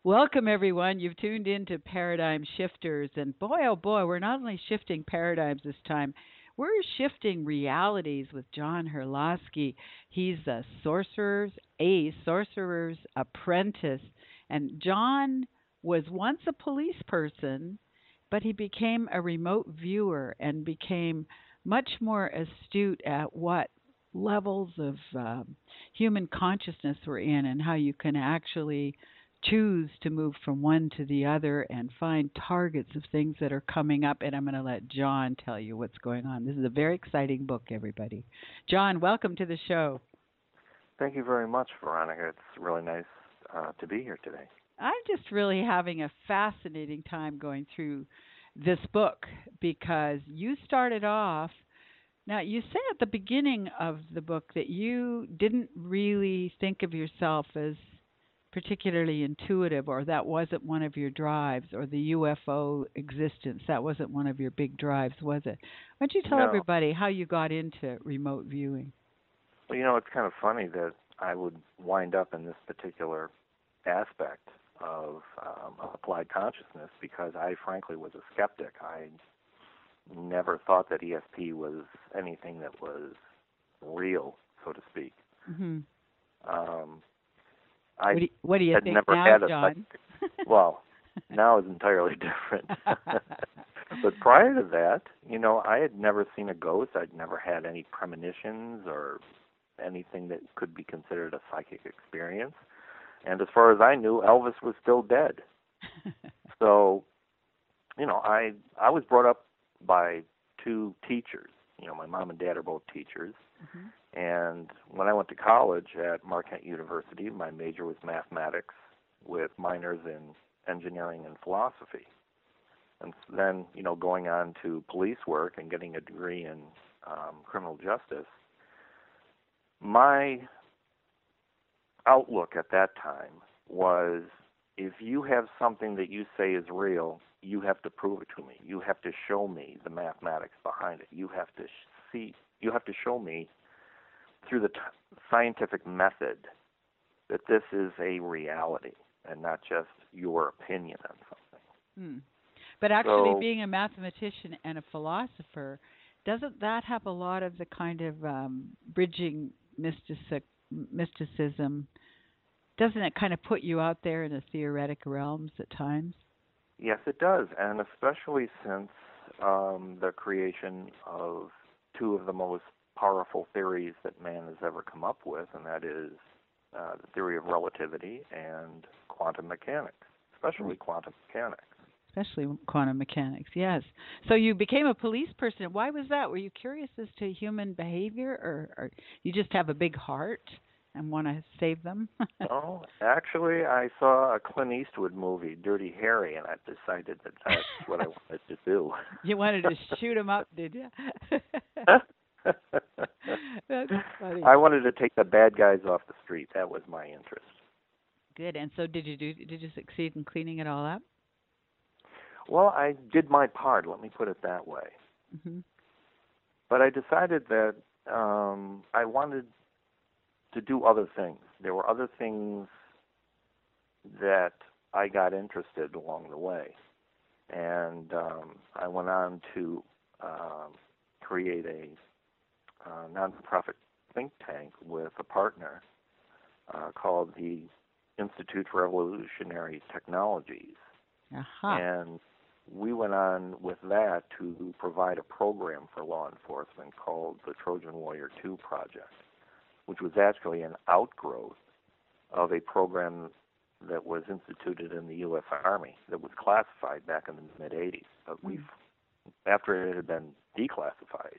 Welcome, everyone. You've tuned in to Paradigm Shifters. And boy, oh boy, we're not only shifting paradigms this time, we're shifting realities with John Herlosky. He's a sorcerer's apprentice. And John was once a police person, but he became a remote viewer and became much more astute at what levels of human consciousness we're in and how you can actually choose to move from one to the other and find targets of things that are coming up. And I'm going to let John tell you what's going on. This is a very exciting book, everybody. John, welcome to the show. Thank you very much, Veronica. It's really nice to be here today. I'm just really having a fascinating time going through this book because you started off. Now, you say at the beginning of the book that you didn't really think of yourself as particularly intuitive, or that wasn't one of your drives, or the UFO existence, that wasn't one of your big drives, was it? Why don't you tell No. everybody how you got into remote viewing? Well, it's kind of funny that I would wind up in this particular aspect of applied consciousness because I frankly was a skeptic. I never thought that ESP was anything that was real, so to speak. Mm-hmm. I what do you had think never now, had a John? well, now it's entirely different. But prior to that, I had never seen a ghost. I'd never had any premonitions or anything that could be considered a psychic experience. And as far as I knew, Elvis was still dead. So, I was brought up by two teachers. My mom and dad are both teachers. Mm-hmm. And when I went to college at Marquette University, my major was mathematics with minors in engineering and philosophy. And then, going on to police work and getting a degree in criminal justice, my outlook at that time was if you have something that you say is real, you have to prove it to me. You have to show me the mathematics behind it. You have to show me through the scientific method that this is a reality and not just your opinion on something. But actually being a mathematician and a philosopher, doesn't that have a lot of the kind of bridging mysticism? Doesn't it kind of put you out there in the theoretic realms at times? Yes, it does, and especially since the creation of two of the most powerful theories that man has ever come up with, and that is the theory of relativity and quantum mechanics, especially quantum mechanics. Especially quantum mechanics, yes. So you became a police person. Why was that? Were you curious as to human behavior, or you just have a big heart and want to save them? No, actually, I saw a Clint Eastwood movie, Dirty Harry, and I decided that that's what I wanted to do. You wanted to shoot him up, did you? That's funny. I wanted to take the bad guys off the street. That was my interest. Good. And so did you succeed in cleaning it all up? Well, I did my part, let me put it that way. Mm-hmm. But I decided that I wanted to do other things. There were other things that I got interested along the way. And I went on to create a nonprofit think tank with a partner called the Institute for Evolutionary Technologies. Uh-huh. And we went on with that to provide a program for law enforcement called the Trojan Warrior 2 Project, which was actually an outgrowth of a program that was instituted in the U.S. Army that was classified back in the mid-'80s. But after it had been declassified,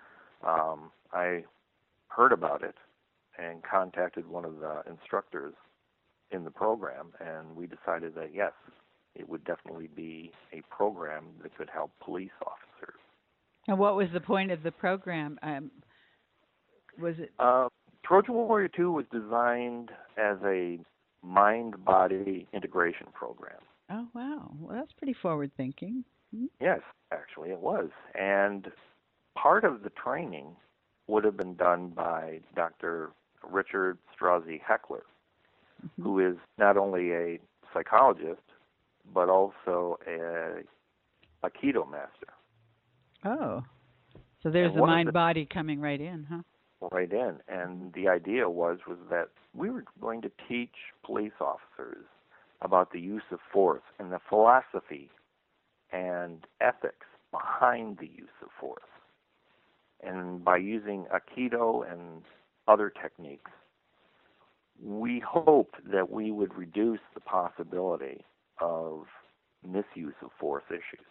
I heard about it and contacted one of the instructors in the program, and we decided that, yes, it would definitely be a program that could help police officers. And what was the point of the program? Was it? Trojan Warrior 2 was designed as a mind-body integration program. Oh, wow. Well, that's pretty forward-thinking. Mm-hmm. Yes, actually it was. And part of the training would have been done by Dr. Richard Strozzi Heckler, who is not only a psychologist, but also a Aikido master. Oh, so there's And the one of mind-body coming right in, huh? right in. And the idea was that we were going to teach police officers about the use of force and the philosophy and ethics behind the use of force. And by using Aikido and other techniques, we hoped that we would reduce the possibility of misuse of force issues.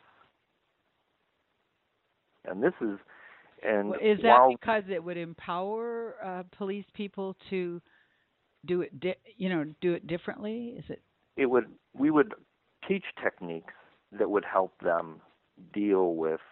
And this is, and Well, is that while because it would empower police people to do it, do it differently? Is it? we would teach techniques that would help them deal with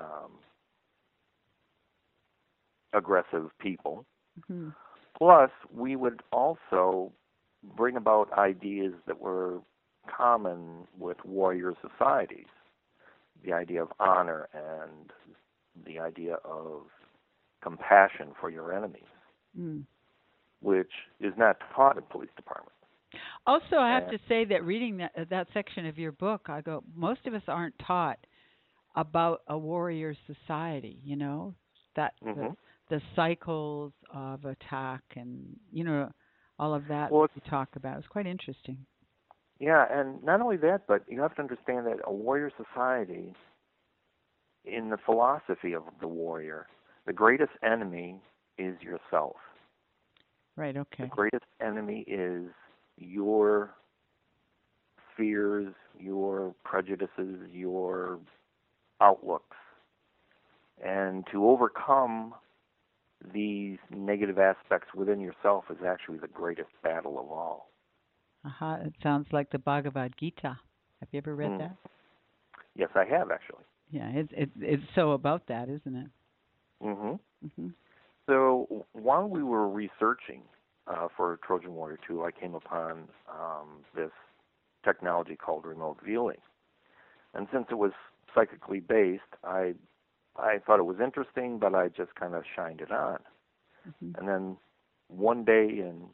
aggressive people. Mm-hmm. Plus, we would also bring about ideas that were common with warrior societies, the idea of honor and the idea of compassion for your enemies, which is not taught in police departments. Also, I have to say that reading that section of your book, I go, most of us aren't taught about a warrior society, that the cycles of attack and, all of that you talk about. It's quite interesting. Yeah, and not only that, but you have to understand that a warrior society, in the philosophy of the warrior, the greatest enemy is yourself. Right, okay. The greatest enemy is your fears, your prejudices, your outlooks. And to overcome these negative aspects within yourself is actually the greatest battle of all. It sounds like the Bhagavad Gita. Have you ever read that? Yes, I have, actually. Yeah, it's so about that, isn't it? So while we were researching for Trojan Warrior 2, I came upon this technology called remote viewing. And since it was psychically based, I thought it was interesting, but I just kind of shined it on. And then one day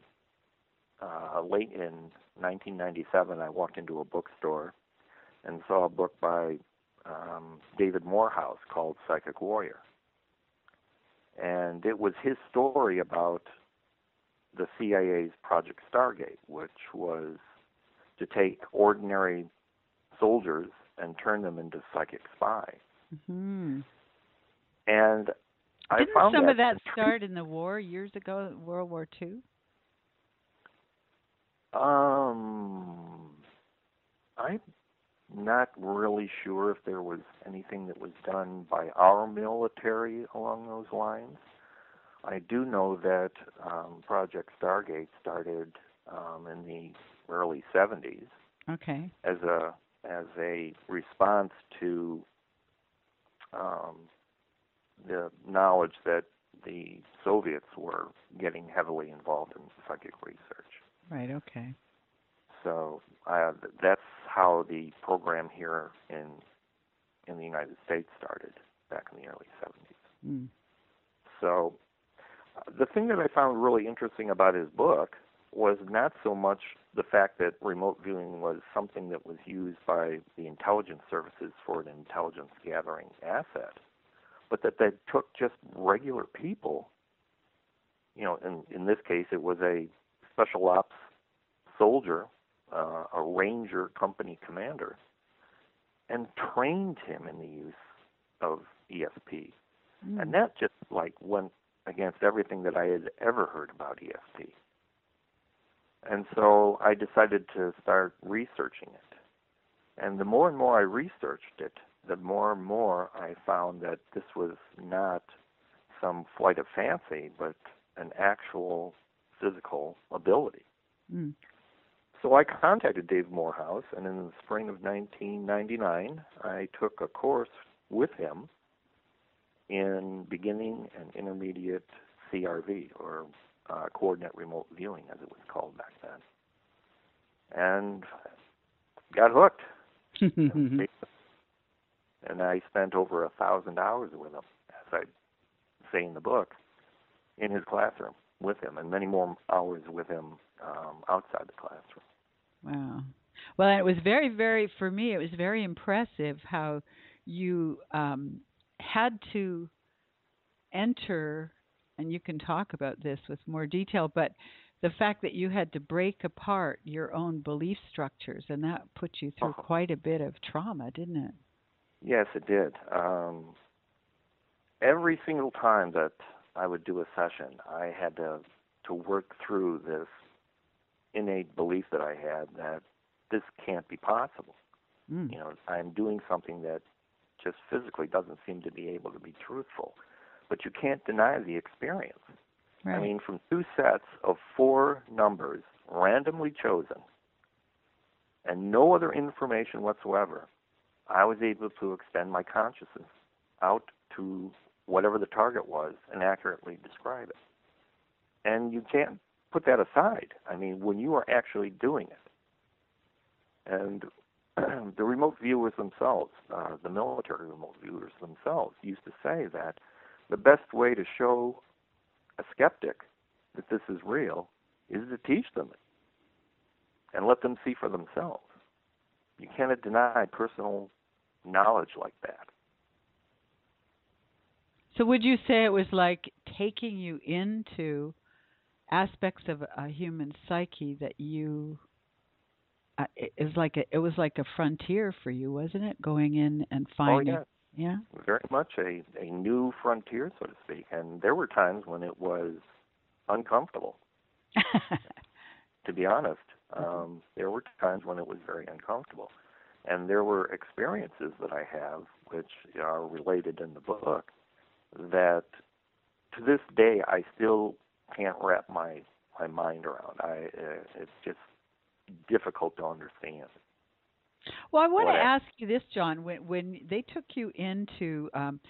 late in 1997, I walked into a bookstore and saw a book by David Morehouse called Psychic Warrior. And it was his story about the CIA's Project Stargate, which was to take ordinary soldiers and turn them into psychic spies. And I found some of that start in the war years ago, World War II? I'm not really sure if there was anything that was done by our military along those lines. I do know that Project Stargate started in the early 70s. Okay. As a response to the knowledge that the Soviets were getting heavily involved in psychic research. Right, okay. So that's how the program here in the United States started back in the early 70s. So the thing that I found really interesting about his book was not so much the fact that remote viewing was something that was used by the intelligence services for an intelligence gathering asset, but that they took just regular people, in this case it was a special ops soldier, a ranger company commander, and trained him in the use of ESP. And that just went against everything that I had ever heard about ESP. And so I decided to start researching it. And the more and more I researched it, the more and more I found that this was not some flight of fancy, but an actual physical ability. So I contacted Dave Morehouse, and in the spring of 1999, I took a course with him in beginning and intermediate CRV, or coordinate remote viewing, as it was called back then, and got hooked. And I spent over 1,000 hours with him, as I say in the book, in his classroom with him, and many more hours with him outside the classroom. Wow. Well, and it was very, very, for me, it was very impressive how you had to enter, and you can talk about this with more detail, but the fact that you had to break apart your own belief structures, and that put you through Uh-huh. quite a bit of trauma, didn't it? Yes, it did. Every single time that I would do a session, I had to work through this innate belief that I had that this can't be possible. Mm, I'm doing something that just physically doesn't seem to be able to be truthful. But you can't deny the experience. I right. mean, from two sets of four numbers randomly chosen and no other information whatsoever, I was able to extend my consciousness out to whatever the target was and accurately describe it. And you can't put that aside. I mean, when you are actually doing it. And the remote viewers themselves, the military remote viewers themselves, used to say that the best way to show a skeptic that this is real is to teach them it and let them see for themselves. You cannot deny personal knowledge like that. So would you say it was like taking you into aspects of a human psyche that you it was like a frontier for you, wasn't it? Going in and Oh, finding, yeah, yeah. very much a new frontier, so to speak. And there were times when it was uncomfortable, to be honest. There were times when it was very uncomfortable. And there were experiences that I have, which are related in the book, that to this day I still can't wrap my mind around. It's just difficult to understand. Well, I want What? to ask you this, John. When they took you into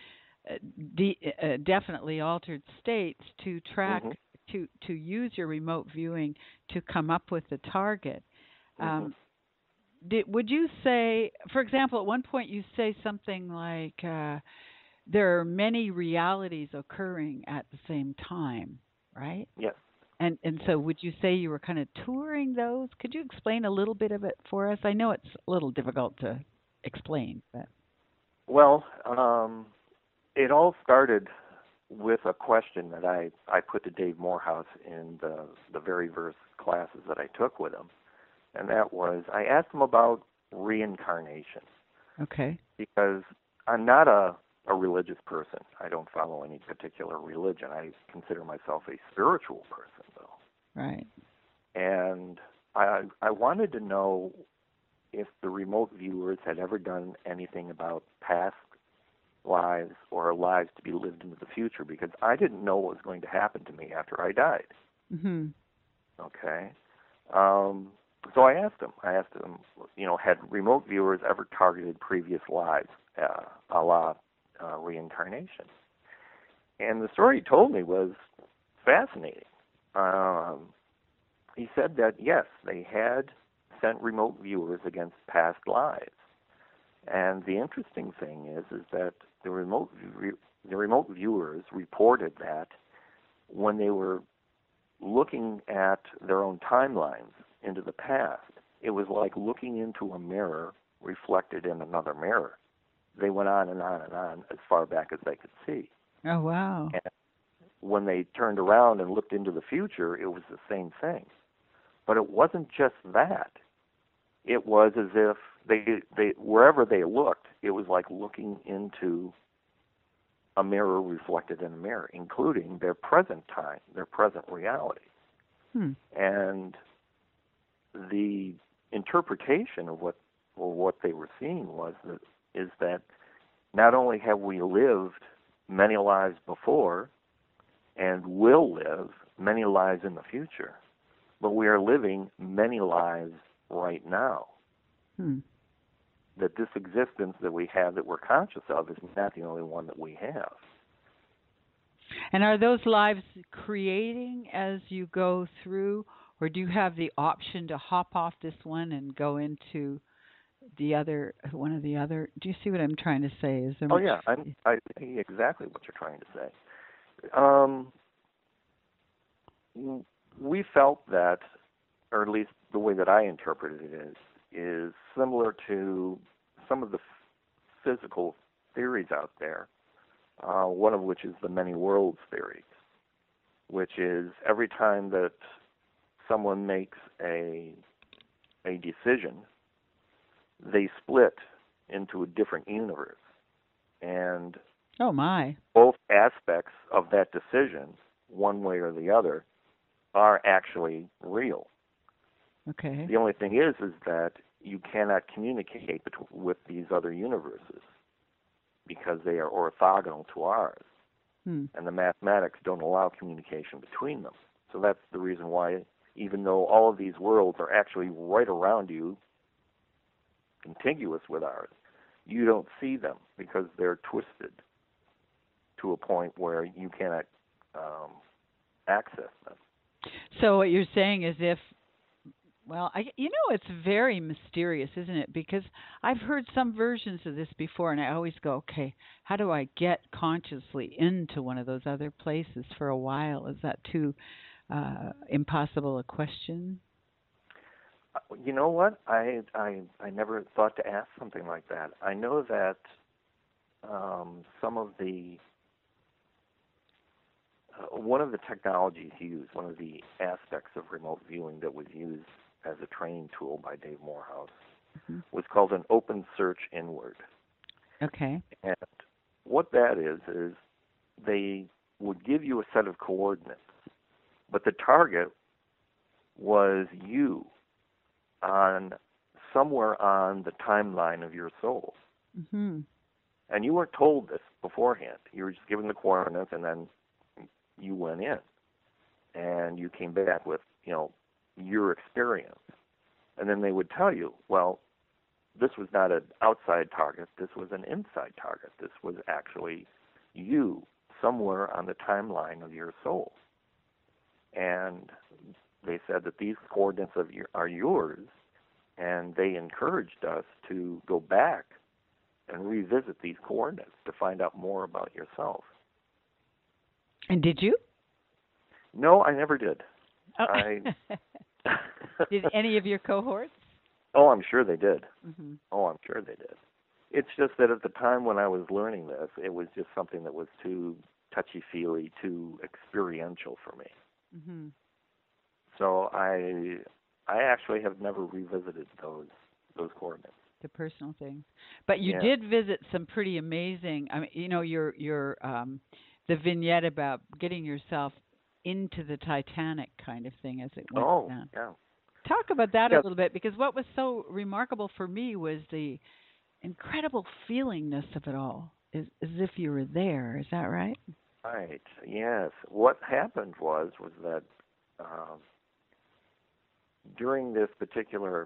the definitely altered states to track Mm-hmm. to use your remote viewing to come up with the target, Mm-hmm. um, would you say, for example, at one point you say something like there are many realities occurring at the same time, right? Yes. And Yes. so would you say you were kind of touring those? Could you explain a little bit of it for us? I know it's a little difficult to explain, but Well, it all started with a question that I put to Dave Morehouse in the very first classes that I took with him, and that was I asked him about reincarnation okay. because I'm not a religious person. I don't follow any particular religion. I consider myself a spiritual person, though. Right. And I wanted to know if the remote viewers had ever done anything about past lives or lives to be lived into the future because I didn't know what was going to happen to me after I died. Mhm. Okay. So I asked him, had remote viewers ever targeted previous lives, a la reincarnation? And the story he told me was fascinating. Um, he said that, yes, they had sent remote viewers against past lives. And the interesting thing is that the remote viewers reported that when they were looking at their own timelines into the past, it was like looking into a mirror reflected in another mirror. They went on and on and on as far back as they could see. Oh, wow. And when they turned around and looked into the future, it was the same thing. But it wasn't just that. It was as if they wherever they looked, it was like looking into a mirror reflected in a mirror, including their present time, their present reality. Hmm. And the interpretation of what they were seeing is that not only have we lived many lives before and will live many lives in the future, but we are living many lives right now. Hmm. That this existence that we have that we're conscious of is not the only one that we have. And are those lives creating as you go through, or do you have the option to hop off this one and go into the other, one of the other? Do you see what I'm trying to say? Is there Oh much? yeah, I see exactly what you're trying to say. Um, we felt that, or at least the way that I interpreted it is similar to some of the physical theories out there, one of which is the many worlds theory, which is every time that someone makes a decision, they split into a different universe. And oh my, both aspects of that decision, one way or the other, are actually real. okay. The only thing is that you cannot communicate with these other universes because they are orthogonal to ours. And the mathematics don't allow communication between them. So that's the reason why, even though all of these worlds are actually right around you, contiguous with ours, you don't see them because they're twisted to a point where you cannot access them. So what you're saying is it's very mysterious, isn't it? Because I've heard some versions of this before, and I always go, okay, how do I get consciously into one of those other places for a while? Is that too impossible a question? You know what? I never thought to ask something like that. I know that some of the one of the technologies used, one of the aspects of remote viewing that was used as a training tool by Dave Morehouse was called an open search inward. Okay. And what that is they would give you a set of coordinates, but the target was you somewhere on the timeline of your soul. Mm-hmm. And you weren't told this beforehand. You were just given the coordinates, and then you went in, and you came back with, your experience. And then they would tell you, well, this was not an outside target. This was an inside target. This was actually you somewhere on the timeline of your soul. And they said that these coordinates are yours, and they encouraged us to go back and revisit these coordinates to find out more about yourself. And did you? No, I never did. Oh. Did any of your cohorts? Oh, I'm sure they did. Mm-hmm. Oh, I'm sure they did. It's just that at the time when I was learning this, it was just something that was too touchy-feely, too experiential for me. Mm-hmm. So I actually have never revisited those coordinates. The personal things, but you did visit some pretty amazing. I mean, your the vignette about getting yourself into the Titanic kind of thing as it went down. Yeah. Talk about that a little bit, because what was so remarkable for me was the incredible feelingness of it all, as if you were there. Is that right? Right. Yes. What happened was that during this particular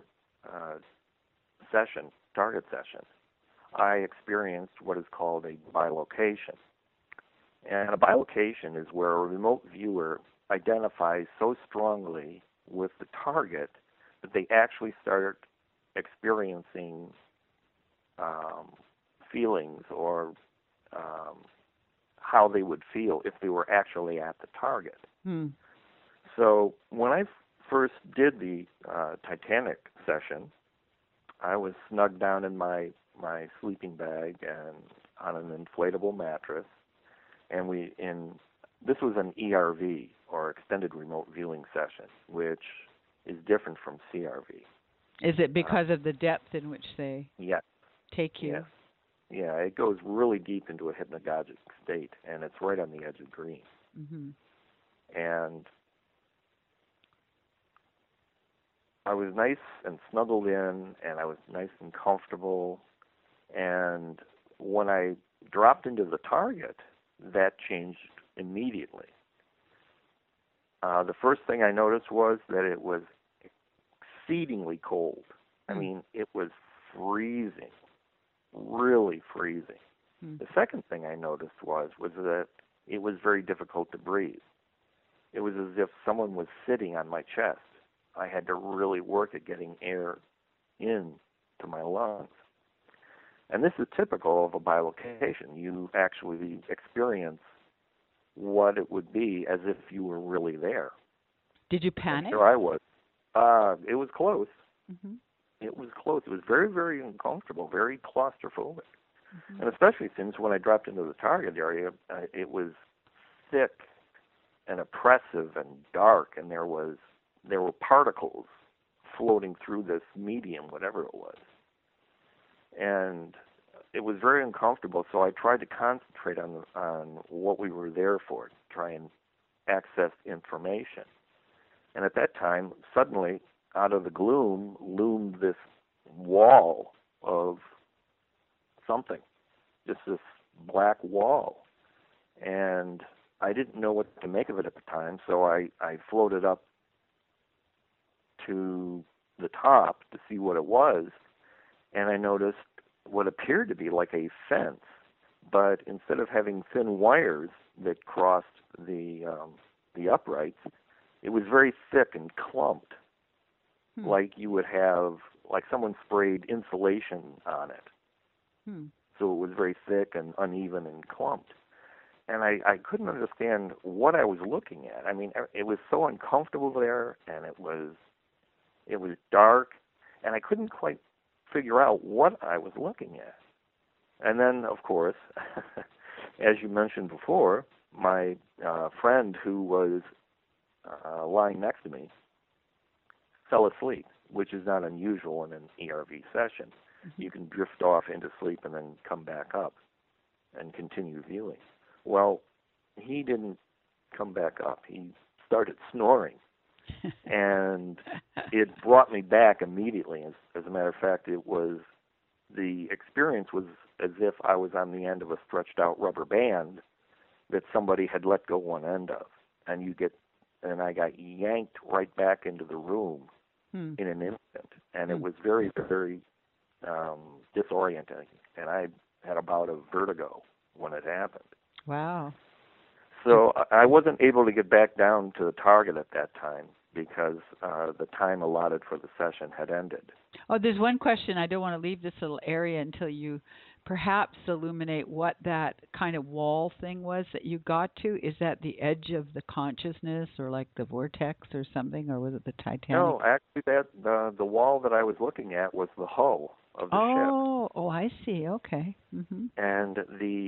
target session, I experienced what is called a bilocation. And a bilocation is where a remote viewer identifies so strongly with the target that they actually start experiencing feelings or how they would feel if they were actually at the target. So when I first did the Titanic session, I was snug down in my sleeping bag and on an inflatable mattress, and this was an ERV, or extended remote viewing session, which is different from CRV. Is it because of the depth in which they take you? Yes. Yeah, it goes really deep into a hypnagogic state, and it's right on the edge of green. Mm-hmm. And I was nice and snuggled in, and I was nice and comfortable. And when I dropped into the target, that changed immediately. The first thing I noticed was that it was exceedingly cold. I mean, it was freezing, really freezing. The second thing I noticed was that it was very difficult to breathe. It was as if someone was sitting on my chest. I had to really work at getting air in to my lungs. And this is typical of a bilocation. You actually experience what it would be as if you were really there. Did you panic? And here I was. It was close. Mm-hmm. it was close. It was very, very uncomfortable, very claustrophobic. Mm-hmm. And especially since when I dropped into the target area, it was thick and oppressive and dark, and there were particles floating through this medium, whatever it was. And it was very uncomfortable, so I tried to concentrate on what we were there for, try and access information. And at that time, suddenly, out of the gloom, loomed this wall of something, just this black wall. And I didn't know what to make of it at the time, so I floated up to the top to see what it was, and I noticed what appeared to be like a fence, but instead of having thin wires that crossed the uprights, it was very thick and clumped, like you would have, like someone sprayed insulation on it. So it was very thick and uneven and clumped. And I couldn't understand what I was looking at. I mean, it was so uncomfortable there, and it was dark, and I couldn't quite figure out what I was looking at. And then, of course, as you mentioned before, my friend who was lying next to me fell asleep, which is not unusual in an ERV session. Mm-hmm. You can drift off into sleep and then come back up and continue viewing. Well, he didn't come back up. He started snoring. And it brought me back immediately. As a matter of fact, the experience was as if I was on the end of a stretched out rubber band that somebody had let go one end of. And I got yanked right back into the room in an instant. And it was very, very disorienting. And I had a bout of vertigo when it happened. Wow. So I wasn't able to get back down to the target at that time because the time allotted for the session had ended. Oh, there's one question. I don't want to leave this little area until you perhaps illuminate what that kind of wall thing was that you got to. Is that the edge of the consciousness or like the vortex or something, or was it the Titanic? No, actually the wall that I was looking at was the hull of the ship. Oh, I see. Okay. Mm-hmm. And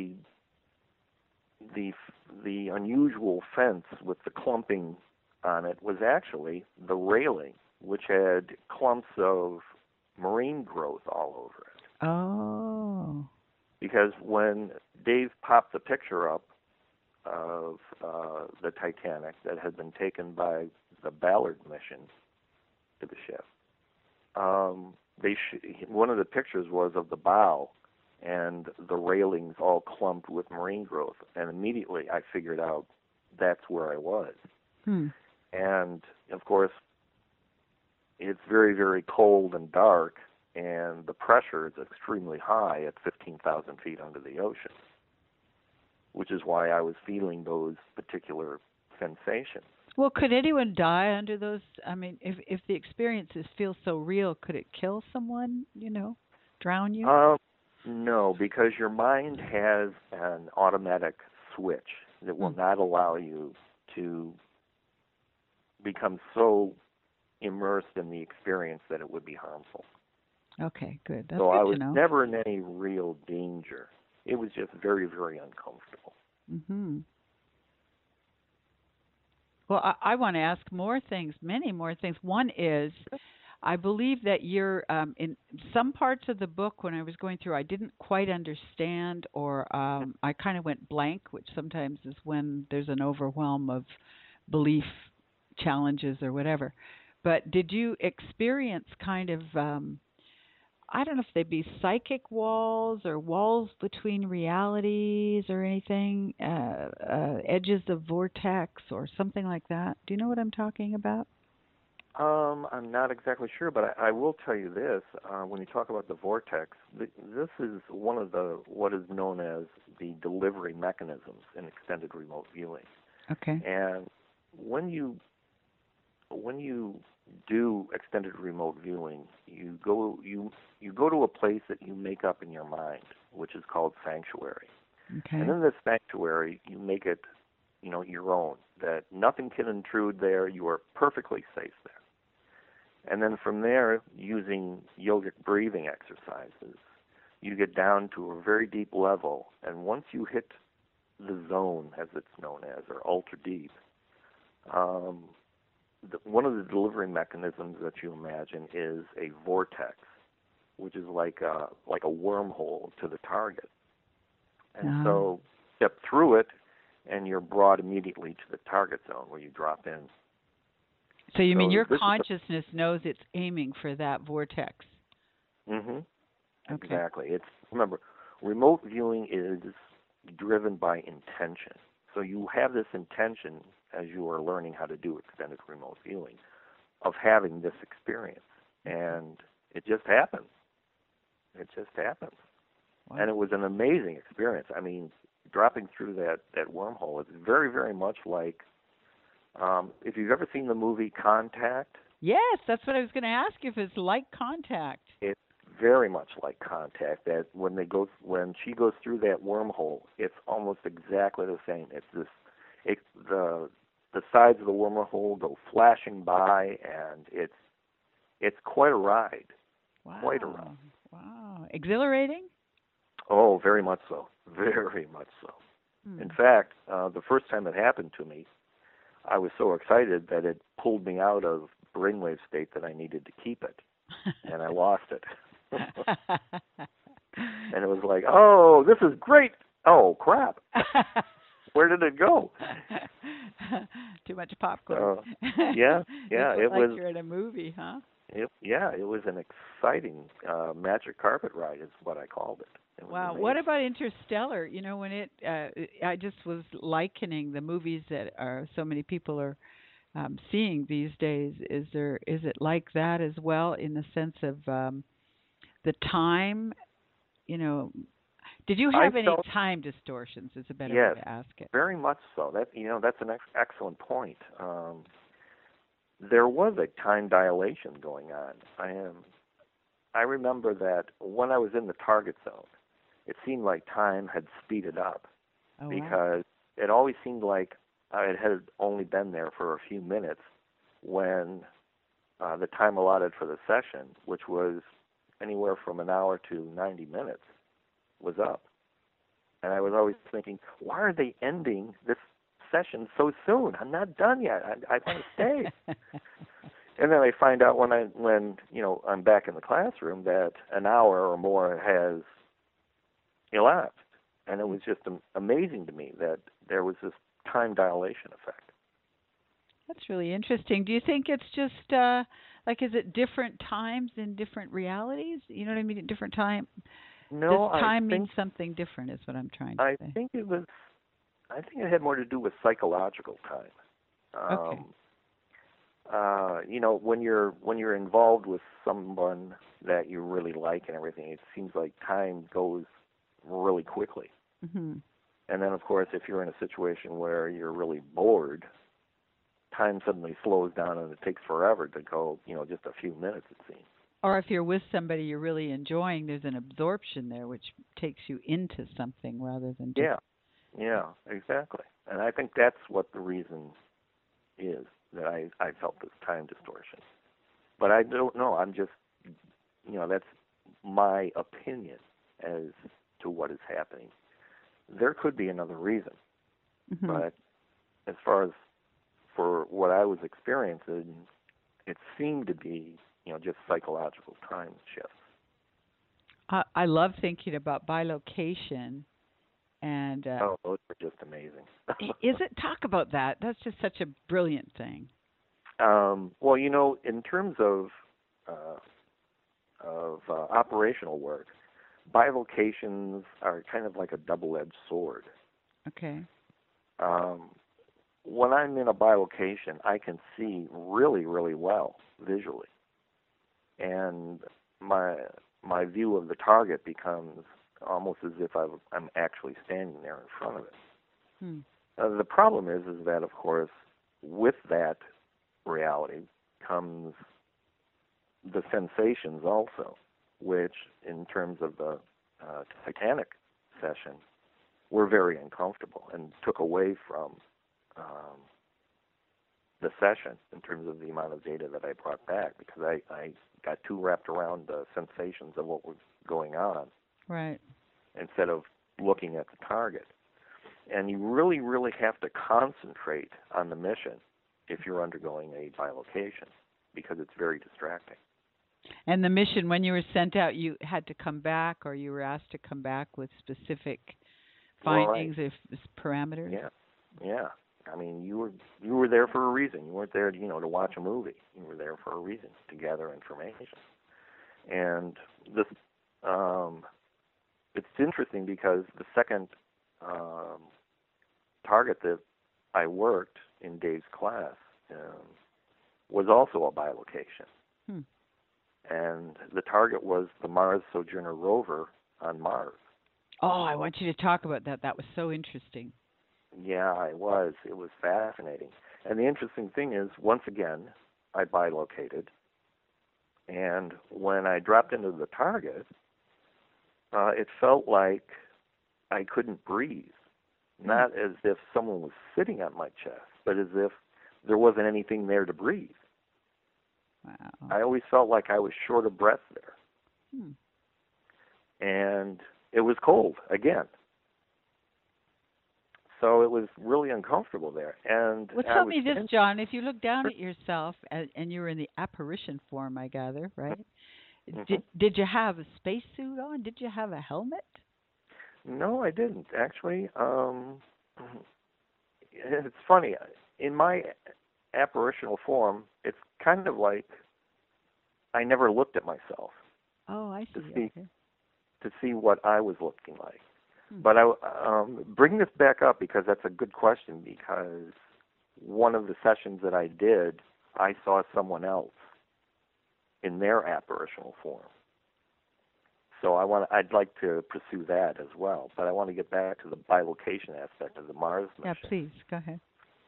the unusual fence with the clumping on it was actually the railing, which had clumps of marine growth all over it. Oh. Because when Dave popped the picture up of the Titanic that had been taken by the Ballard mission to the ship, one of the pictures was of the bow and the railings all clumped with marine growth. And immediately I figured out that's where I was. And, of course, it's very, very cold and dark, and the pressure is extremely high at 15,000 feet under the ocean, which is why I was feeling those particular sensations. Well, could anyone die under those? I mean, if the experiences feel so real, could it kill someone, drown you? No, because your mind has an automatic switch that will not allow you to become so immersed in the experience that it would be harmful. Okay, good. That's so good I was to know. never in any real danger. It was just very, very uncomfortable. Mm-hmm. Well, I want to ask more things, many more things. One is, I believe that you're in some parts of the book when I was going through, I didn't quite understand, or I kind of went blank, which sometimes is when there's an overwhelm of belief challenges or whatever. But did you experience kind of, I don't know if they'd be psychic walls or walls between realities or anything, edges of vortex or something like that? Do you know what I'm talking about? I'm not exactly sure, but I will tell you this. When you talk about the vortex, this is one of what is known as the delivery mechanisms in extended remote viewing. Okay. And when you do extended remote viewing, you go to a place that you make up in your mind, which is called sanctuary. Okay. And in this sanctuary, you make it, your own, that nothing can intrude there. You are perfectly safe there. And then from there, using yogic breathing exercises, you get down to a very deep level. And once you hit the zone, as it's known as, or ultra deep, one of the delivery mechanisms that you imagine is a vortex, which is like a wormhole to the target. And so step through it, and you're brought immediately to the target zone where you drop in. So you mean your consciousness knows it's aiming for that vortex? Mm-hmm. Okay. Exactly. Remember, remote viewing is driven by intention. So you have this intention as you are learning how to do extended remote viewing of having this experience, and it just happens. It just happens. Wow. And it was an amazing experience. I mean, dropping through that wormhole is very, very much like, if you've ever seen the movie Contact. Yes, that's what I was going to ask you, if it's like Contact. It's very much like Contact. That when she goes through that wormhole, it's almost exactly the same. It's the sides of the wormhole go flashing by, and it's quite a ride. Wow. Quite a ride. Wow. Exhilarating? Oh, very much so. Very much so. In fact, the first time it happened to me, I was so excited that it pulled me out of brainwave state that I needed to keep it, and I lost it. And it was like, oh, this is great. Oh, crap. Where did it go? Too much popcorn. Yeah. It was like was. You're in a movie, huh? It was an exciting magic carpet ride, is what I called it. Wow. What about Interstellar? You know, when I just was likening the movies that so many people are seeing these days. Is it like that as well, in the sense of the time? You know, did you have any time distortions? Is a better way to ask it. Yes, very much so. That's an excellent point. There was a time dilation going on. I remember that when I was in the target zone, it seemed like time had speeded up, because it always seemed like I had only been there for a few minutes when the time allotted for the session, which was anywhere from an hour to 90 minutes, was up. And I was always thinking, why are they ending this session so soon? I'm not done yet. I want to stay. And then I find out when I'm back in the classroom that an hour or more has elapsed. And it was just amazing to me that there was this time dilation effect. That's really interesting. Do you think it's just is it different times in different realities? You know what I mean? At different time. No, does time mean something different? Is what I'm trying to say. I think it had more to do with psychological time. Okay. When you're involved with someone that you really like and everything, it seems like time goes really quickly. Mm-hmm. And then, of course, if you're in a situation where you're really bored, time suddenly slows down and it takes forever to go, just a few minutes, it seems. Or if you're with somebody you're really enjoying, there's an absorption there which takes you into something rather than just... Yeah, exactly. And I think that's what the reason is that I felt this time distortion. But I don't know. I'm just, that's my opinion as to what is happening. There could be another reason. Mm-hmm. But as far as for what I was experiencing, it seemed to be, just psychological time shifts. I love thinking about bilocation. And those are just amazing. Is it? Talk about that. That's just such a brilliant thing. Well, in terms of operational work, bilocations are kind of like a double-edged sword. Okay. When I'm in a bilocation, I can see really, really well visually, and my view of the target becomes almost as if I'm actually standing there in front of it. The problem is that, of course, with that reality comes the sensations also, which, in terms of the Titanic session, were very uncomfortable and took away from the session in terms of the amount of data that I brought back, because I got too wrapped around the sensations of what was going on, Right. instead of looking at the target. And you really, really have to concentrate on the mission if you're undergoing a bilocation, because it's very distracting. And the mission, when you were sent out, you had to come back, or you were asked to come back with specific findings or parameters? Yeah, yeah. I mean, you were there for a reason. You weren't there, to watch a movie. You were there for a reason, to gather information. And this, it's interesting because the second target that I worked in Dave's class was also a bilocation. And the target was the Mars Sojourner rover on Mars. Oh, I want you to talk about that. That was so interesting. Yeah, it was. It was fascinating. And the interesting thing is, once again, I bilocated. And when I dropped into the target, it felt like I couldn't breathe. Not as if someone was sitting on my chest, but as if there wasn't anything there to breathe. Wow. I always felt like I was short of breath there. And it was cold again. So it was really uncomfortable there. And well, tell me this, John. If you look down at yourself, and you were in the apparition form, I gather, right? Mm-hmm. Did you have a spacesuit on? Did you have a helmet? No, I didn't. Actually, it's funny. In my apparitional form, it's kind of like I never looked at myself. Oh, I see. To see what I was looking like. But I bring this back up because that's a good question, because one of the sessions that I did, I saw someone else in their apparitional form. So I'd like to pursue that as well. But I want to get back to the bilocation aspect of the Mars mission. Yeah, please, go ahead.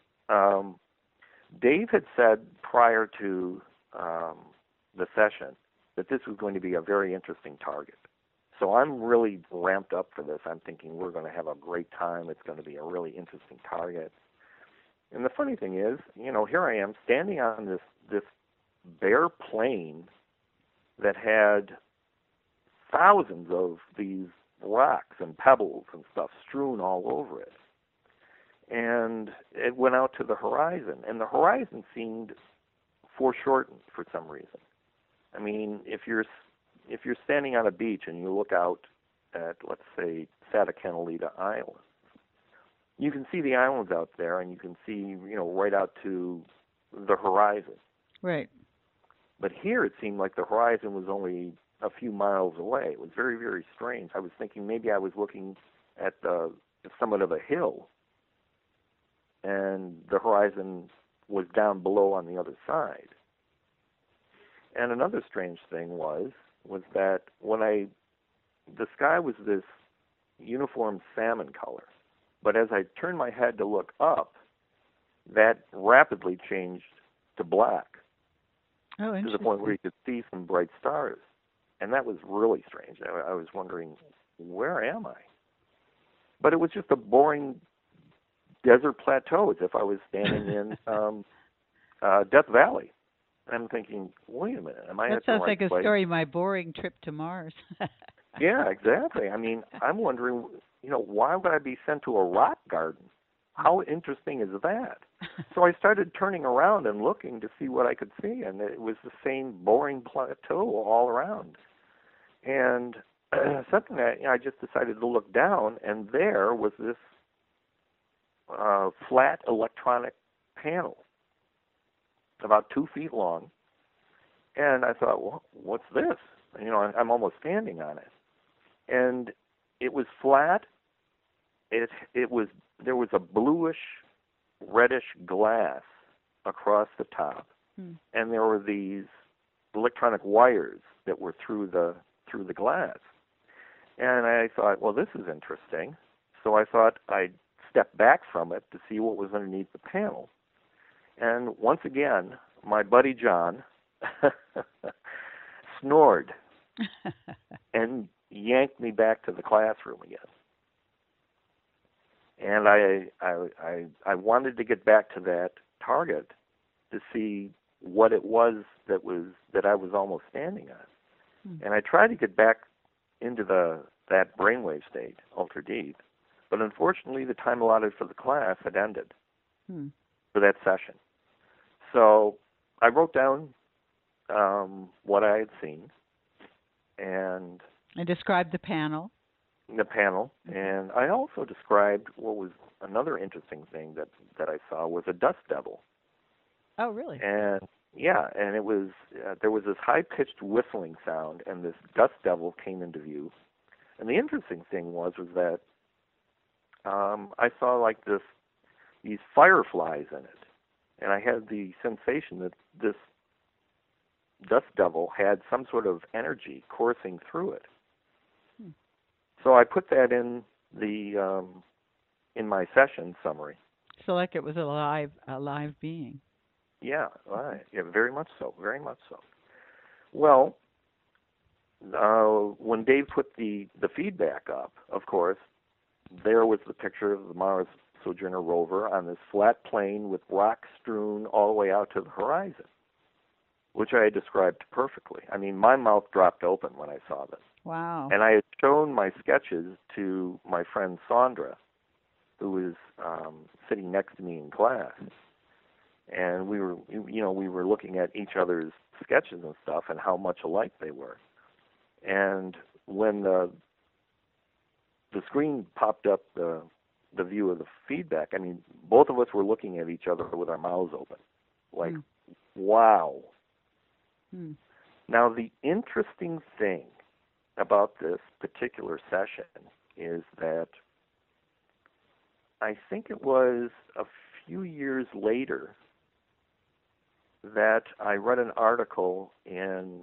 Dave had said prior to the session that this was going to be a very interesting target. So I'm really ramped up for this. I'm thinking we're going to have a great time. It's going to be a really interesting target. And the funny thing is, here I am standing on this bare plain that had thousands of these rocks and pebbles and stuff strewn all over it. And it went out to the horizon, and the horizon seemed foreshortened for some reason. I mean, if you're standing on a beach and you look out at, let's say, Santa Catalina Island, you can see the islands out there, and you can see, right out to the horizon. Right. But here it seemed like the horizon was only a few miles away. It was very, very strange. I was thinking maybe I was looking at the summit of a hill, and the horizon was down below on the other side. And another strange thing was that the sky was this uniform salmon color, but as I turned my head to look up, that rapidly changed to black. Oh, interesting. To the point where you could see some bright stars. And that was really strange. I was wondering, where am I? But it was just a boring desert plateau, as if I was standing in Death Valley. And I'm thinking, wait a minute, am I at the right place? That sounds like a story, My Boring Trip to Mars. Yeah, exactly. I mean, I'm wondering, why would I be sent to a rock garden? How interesting is that? So I started turning around and looking to see what I could see, and it was the same boring plateau all around. And suddenly I just decided to look down, and there was this flat electronic panel, about 2 feet long. And I thought, well, what's this? I'm almost standing on it. And it was flat. There was a bluish, reddish glass across the top, and there were these electronic wires that were through the glass. And I thought, well, this is interesting. So I thought I'd step back from it to see what was underneath the panel. And once again, my buddy John snored and yanked me back to the classroom again. And I wanted to get back to that target to see what it was that I was almost standing on. And I tried to get back into that brainwave state, ultra deep, but unfortunately the time allotted for the class had ended for that session. So I wrote down what I had seen, and I described the panel. And I also described what was another interesting thing that I saw was a dust devil. Oh, really? And yeah, and it was there was this high-pitched whistling sound, and this dust devil came into view. And the interesting thing was that I saw like these fireflies in it, and I had the sensation that this dust devil had some sort of energy coursing through it. So I put that in my session summary. So like it was a live being. Yeah, right. Yeah, very much so. Very much so. Well, when Dave put the feedback up, of course, there was the picture of the Mars Sojourner rover on this flat plain with rocks strewn all the way out to the horizon, which I had described perfectly. I mean, my mouth dropped open when I saw this. Wow. And I had shown my sketches to my friend Sandra, who was sitting next to me in class. And we were looking at each other's sketches and stuff and how much alike they were. And when the screen popped up the view of the feedback, I mean, both of us were looking at each other with our mouths open, like, wow. Now, the interesting thing about this particular session is that I think it was a few years later that I read an article in,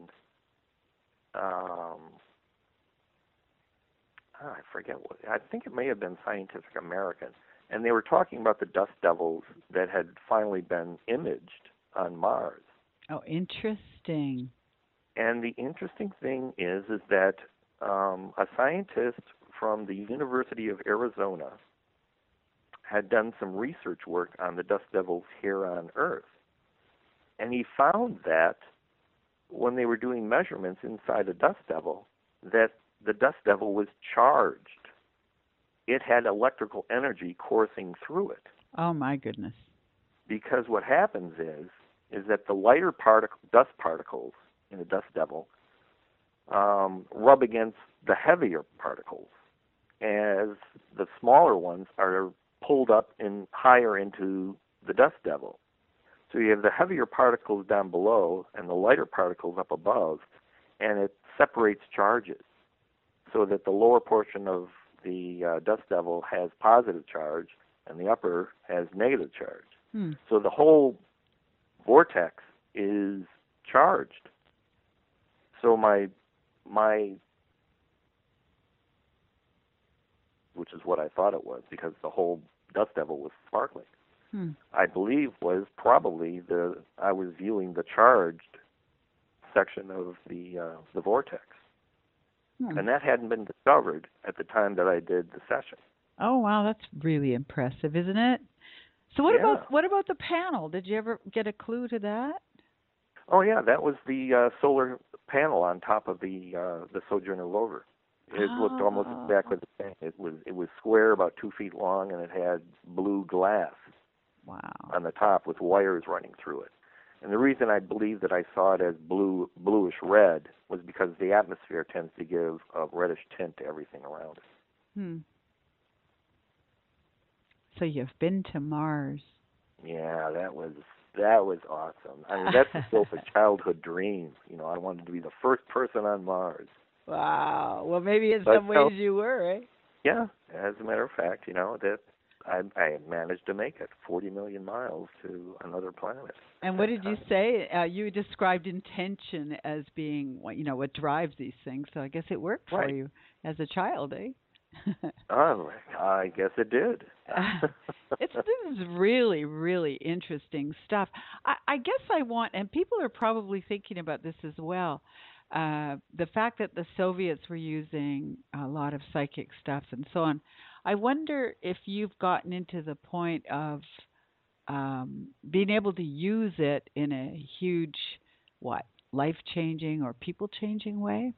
I forget what, I think it may have been Scientific American, and they were talking about the dust devils that had finally been imaged on Mars. Oh, interesting. And the interesting thing is that a scientist from the University of Arizona had done some research work on the dust devils here on Earth. And he found that when they were doing measurements inside a dust devil, that the dust devil was charged. It had electrical energy coursing through it. Oh, my goodness. Because what happens is that the lighter dust particles in a dust devil rub against the heavier particles, as the smaller ones are pulled up higher into the dust devil. So you have the heavier particles down below and the lighter particles up above, and it separates charges so that the lower portion of the dust devil has positive charge and the upper has negative charge. So the whole vortex is charged. So my which is what I thought it was, because the whole dust devil was sparkling, I believe was probably I was viewing the charged section of the vortex. And that hadn't been discovered at the time that I did the session. Oh, wow, that's really impressive, isn't it? So what about the panel? Did you ever get a clue to that? Oh yeah, that was the solar panel on top of the Sojourner rover. It looked almost exactly the same. It was square, about 2 feet long, and it had blue glass on the top with wires running through it. And the reason I believe that I saw it as bluish red was because the atmosphere tends to give a reddish tint to everything around it. So you've been to Mars. Yeah, that was awesome. I mean, that's still a childhood dream. You know, I wanted to be the first person on Mars. Wow. Well, maybe in some ways you were, eh? Yeah, as a matter of fact, you know, that I managed to make it 40 million miles to another planet. And what did you say? You described intention as being, what drives these things. So I guess it worked for you as a child, eh? I guess it did. This is really, really interesting stuff. I guess I want, and people are probably thinking about this as well, the fact that the Soviets were using a lot of psychic stuff and so on. I wonder if you've gotten into the point of being able to use it in a huge, what, life-changing or people-changing way,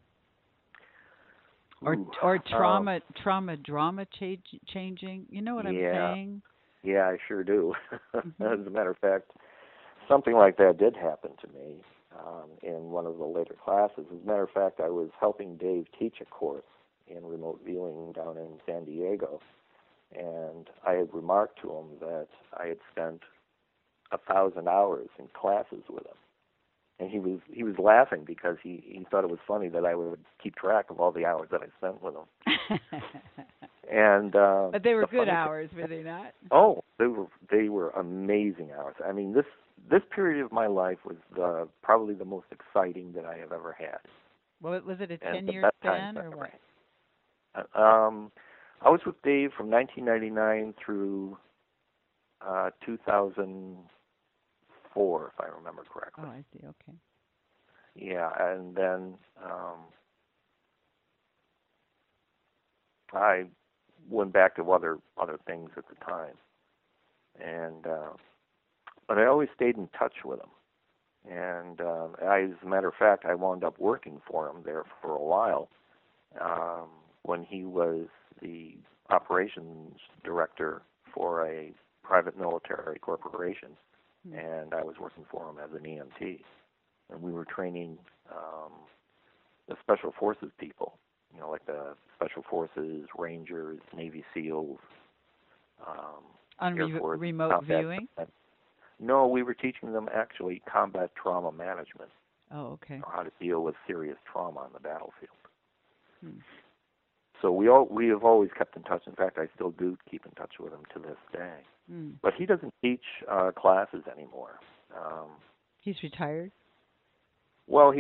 or Ooh, trauma drama changing. You know what I'm yeah, saying? yeah, I sure do. Hmm. As a matter of fact, something like that did happen to me in one of the later classes. As a matter of fact, I was helping Dave teach a course in remote viewing down in San Diego, and I had remarked to him that I had spent 1,000 hours in classes with him. And he was laughing because he thought it was funny that I would keep track of all the hours that I spent with him. And But they were the good funny hours, were they not? oh, they were amazing hours. I mean, this period of my life was probably the most exciting that I have ever had, Well, was it a and the 10-year best times span I've or ever what? had. I was with Dave from 1999 through 2004, if I remember correctly. Oh, I see. Okay. Yeah, and then I went back to other things at the time, and but I always stayed in touch with him. And as a matter of fact, I wound up working for him there for a while when he was the operations director for a private military corporation, and I was working for him as an EMT, and we were training the special forces people, like the special forces, Rangers, Navy SEALs, On Air Force remote combat. viewing? No, we were teaching them actually combat trauma management, Oh, okay. how to deal with serious trauma on the battlefield. Hmm. So we have always kept in touch. In fact, I still do keep in touch with him to this day. Hmm. But he doesn't teach classes anymore. He's retired? Well,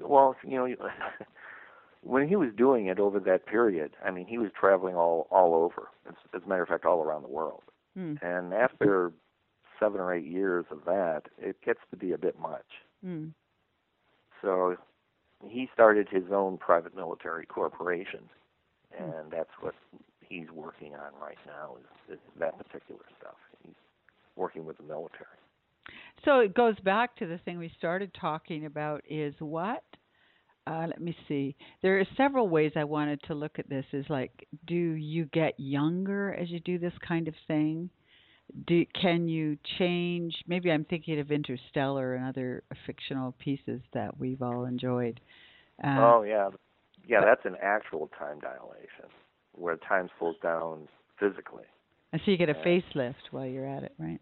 when he was doing it over that period, I mean, he was traveling all over. As a matter of fact, all around the world. Hmm. And after 7 or 8 years of that, it gets to be a bit much. Hmm. So he started his own private military corporation, and that's what he's working on right now is that particular stuff. He's working with the military. So it goes back to the thing we started talking about is what? Let me see. There are several ways I wanted to look at this. Is like, do you get younger as you do this kind of thing? Can you change? Maybe I'm thinking of Interstellar and other fictional pieces that we've all enjoyed. Oh, yeah. Yeah, But, that's an actual time dilation where time slows down physically. and so you get a Yeah. facelift while you're at it, right?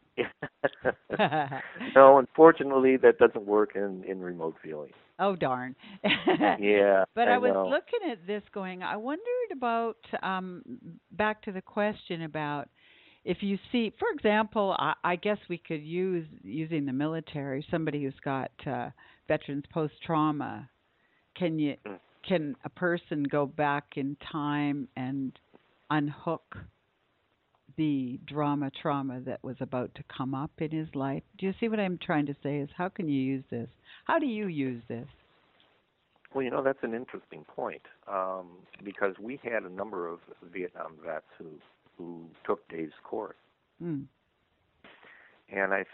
No, unfortunately, that doesn't work in remote viewing. Oh, darn. Yeah, But I I was know. looking at this going, I wondered about, back to the question about if you see, for example, I guess we could using the military, somebody who's got veterans post-trauma, can Mm. can a person go back in time and unhook the trauma that was about to come up in his life? Do you see what I'm trying to say? Is how can you use this? How do you use this? Well, that's an interesting point because we had a number of Vietnam vets who took Dave's course, Mm. and I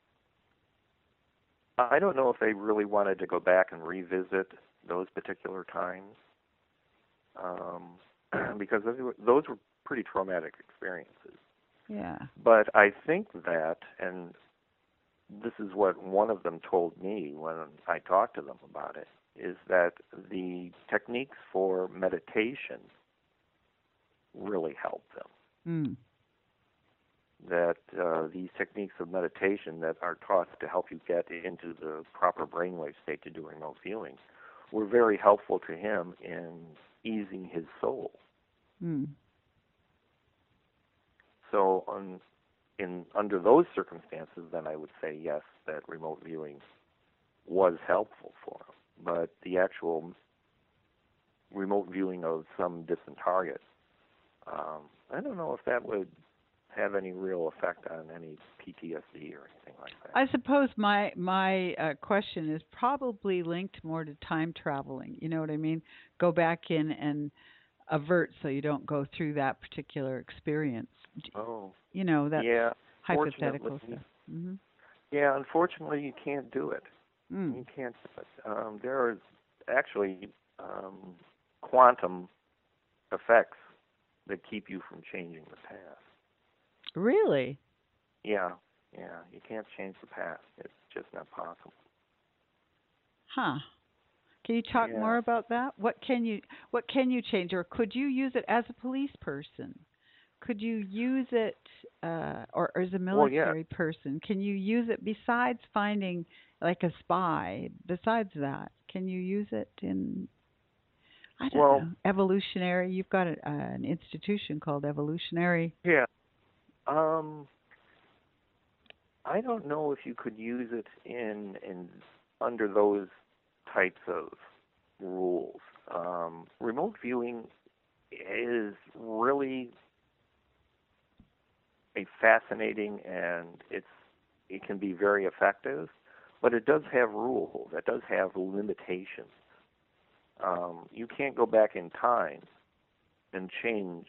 don't know if they really wanted to go back and revisit those particular times because those were pretty traumatic experiences. Yeah. But I think that, and this is what one of them told me when I talked to them about it, is that the techniques for meditation really help them. Mm. That these techniques of meditation that are taught to help you get into the proper brainwave state to do remote viewing were very helpful to him in easing his soul. Mm. So under those circumstances, then I would say yes, that remote viewing was helpful for him. But the actual remote viewing of some distant target, I don't know if that would have any real effect on any PTSD or anything like that. I suppose my question is probably linked more to time traveling. You know what I mean? Go back in and avert so you don't go through that particular experience. Oh, That's yeah. hypothetical stuff. Mm-hmm. Yeah, unfortunately, you can't do it. Mm. You can't do it. There are actually quantum effects that keep you from changing the past. Really? Yeah, yeah, you can't change the past. It's just not possible. Huh. Can you talk Yeah. more about that? What can you change, or could you use it as a police person? Could you use it, or as a Well, yeah. military person? Can you use it besides finding like a spy? Besides that, can you use it in, I don't Well, know, evolutionary? You've got an institution called Evolutionary. yeah. Um, I don't know if you could use it in under those types of rules. Remote viewing is really a fascinating, and it can be very effective, but it does have rules. It does have limitations. You can't go back in time and change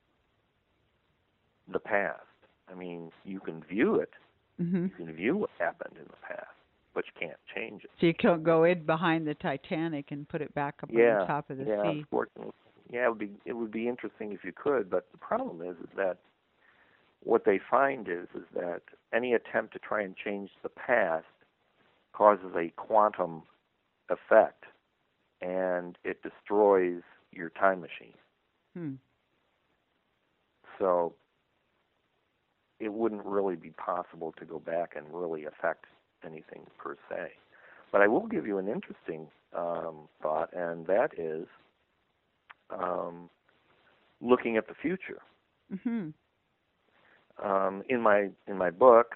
the past. I mean, you can view it. Hmm. You can view what happened in the past, but you can't change it. So you can't go in behind the Titanic and put it back up on the Yeah, top of the yeah. sea. Unfortunately, yeah, it would be interesting if you could, but the problem is that what they find is that any attempt to try and change the past causes a quantum effect, and it destroys your time machine. Hmm. So it wouldn't really be possible to go back and really affect anything per se. But I will give you an interesting thought, and that is looking at the future. Mhm. In my book,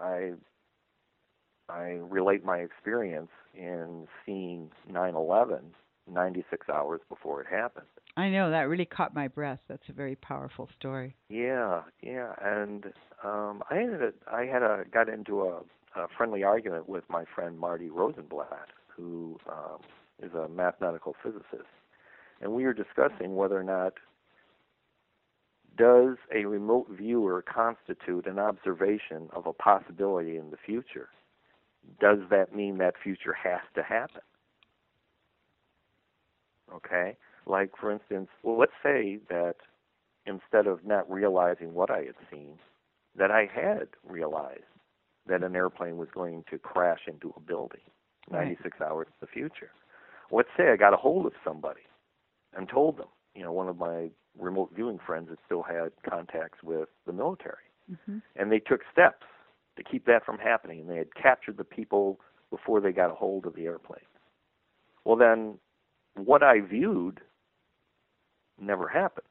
I relate my experience in seeing 9/11 96 hours before it happened. I know that really caught my breath. That's a very powerful story. Yeah, yeah, and I got into a friendly argument with my friend Marty Rosenblatt, who is a mathematical physicist, and we were discussing whether or not does a remote viewer constitute an observation of a possibility in the future? Does that mean that future has to happen? Okay? Like, for instance, well, let's say that instead of not realizing what I had seen, that I had realized that an airplane was going to crash into a building Right. 96 hours in the future. Let's say I got a hold of somebody and told them, one of my remote viewing friends that still had contacts with the military, Mhm. and they took steps to keep that from happening, and they had captured the people before they got a hold of the airplane. Well, then what I viewed never happened.